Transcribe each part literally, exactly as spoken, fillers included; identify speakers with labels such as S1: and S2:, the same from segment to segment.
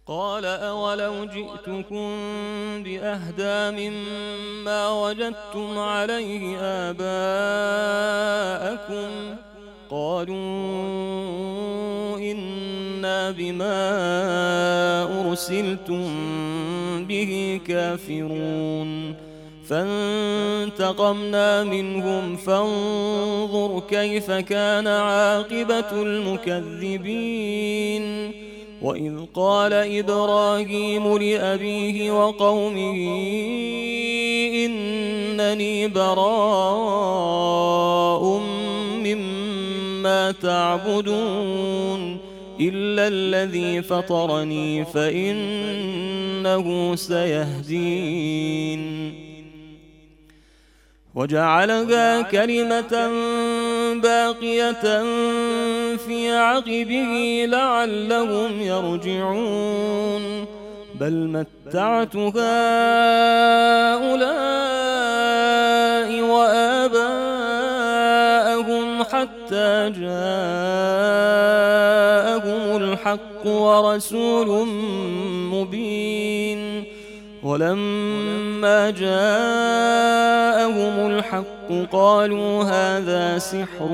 S1: قال أولو جئتكم بأهدى مما وجدتم عليه آباءكم قالوا إنا بما أرسلتم به كافرون فانتقمنا منهم فانظر كيف كان عاقبة المكذبين وإذ قال إبراهيم لأبيه وقومه إنني براء مما تعبدون إلا الذي فطرني فإنه سيهدين وجعلها كلمة باقية في عقبه لعلهم يرجعون بل متعت هؤلاء وآباءهم حتى جاءهم الحق ورسول مبين ولما جاءهم الحق قالوا هذا سحر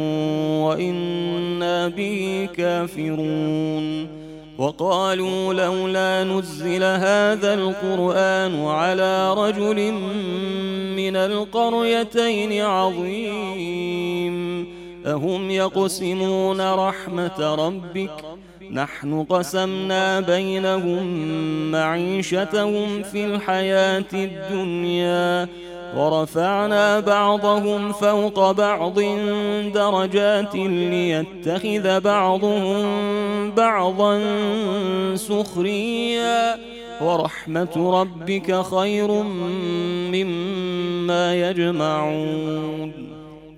S1: وإنا به كافرون وقالوا لولا نزل هذا القرآن على رجل من القريتين عظيم أهم يقسمون رحمة ربك نحن قسمنا بينهم معيشتهم في الحياة الدنيا ورفعنا بعضهم فوق بعض درجات ليتخذ بعضهم بعضا سخريا ورحمة ربك خير مما يجمعون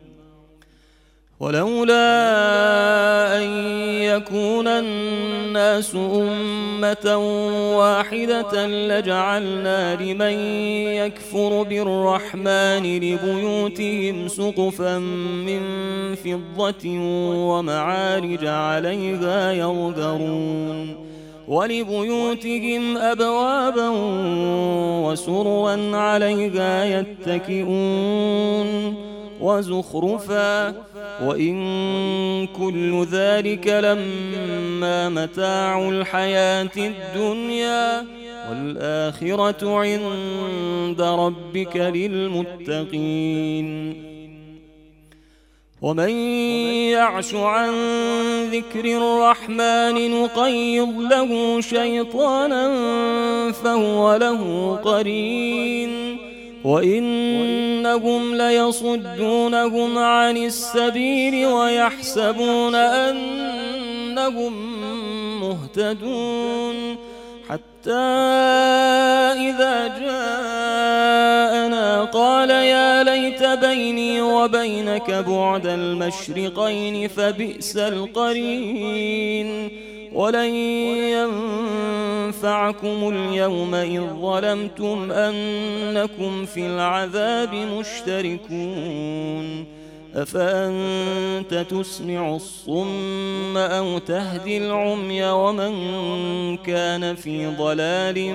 S1: ولولا أن يكون الناس أمة واحدة لجعلنا لمن يكفر بالرحمن لبيوتهم سقفا من فضة ومعارج عليها يظهرون ولبيوتهم أبوابا وسررا عليها يتكئون وزخرفا وإن كل ذلك لما متاع الحياة الدنيا والآخرة عند ربك للمتقين ومن يعش عن ذكر الرحمن نقيض له شيطانا فهو له قرين وإنهم ليصدونهم عن السبيل ويحسبون أنهم مهتدون حتى إذا جاءنا قال يا ليت بيني وبينك بعد المشرقين فبئس القرين ولن ينفعكم اليوم إذ ظلمتم أنكم في العذاب مشتركون أفأنت تسمع الصم أو تهدي العمي ومن كان في ضلال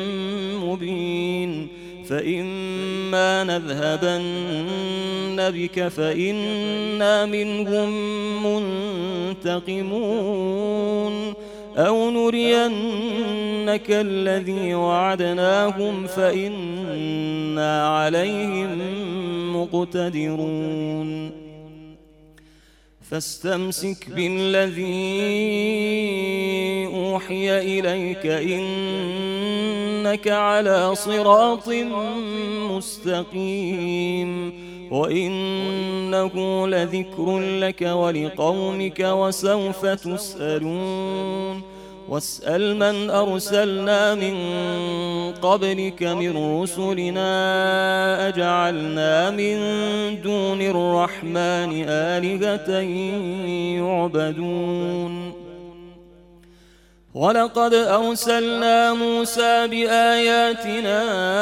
S1: مبين فإما نذهبن بك فإنا منهم منتقمون أو نرينك الذي وعدناهم فإنا عليهم مقتدرون فاستمسك بالذي أوحي إليك إنك على صراط مستقيم وإنه لذكر لك ولقومك وسوف تسألون واسأل من أرسلنا من قبلك من رسلنا أجعلنا من دون الرحمن آلهة يعبدون ولقد أرسلنا موسى بآياتنا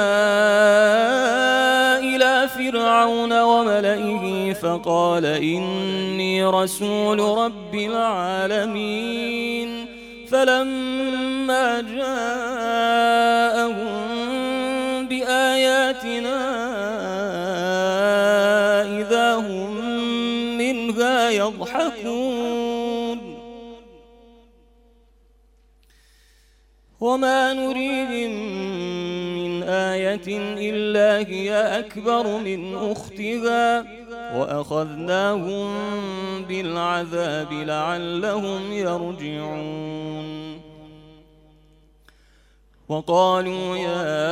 S1: إلى فرعون وملئه فقال إني رسول رب العالمين فلما جاءهم بآياتنا إذا هم منها يضحكون وما نريهم من آية إلا هي أكبر من أختها وأخذناهم بالعذاب لعلهم يرجعون وقالوا يا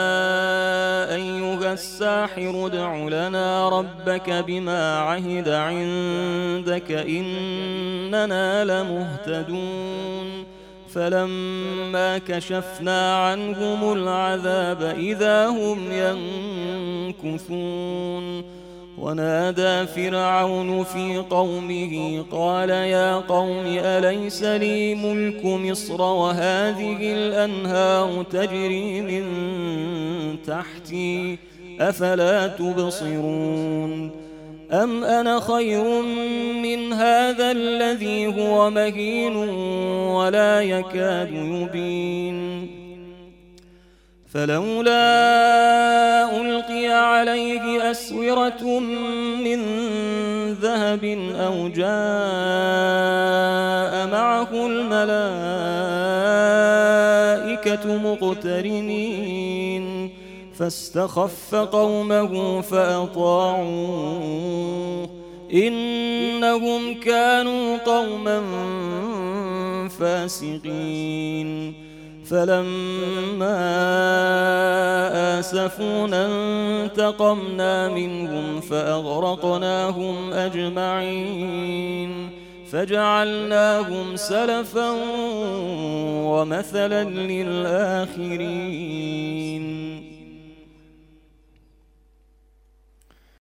S1: أيها الساحر ادع لنا ربك بما عهد عندك إننا لمهتدون فلما كشفنا عنهم العذاب إذا هم ينكثون ونادى فرعون في قومه قال يا قوم أليس لي ملك مصر وهذه الأنهار تجري من تحتي أفلا تبصرون أم أنا خير من هذا الذي هو مهين ولا يكاد يبين فلولا ألقي عليه أسورة من ذهب أو جاء معه الملائكة مقترنين فاستخف قومه فأطاعوه إنهم كانوا قوما فاسقين فلما آسفونا انتقمنا منهم فأغرقناهم أجمعين فجعلناهم سلفا ومثلا للآخرين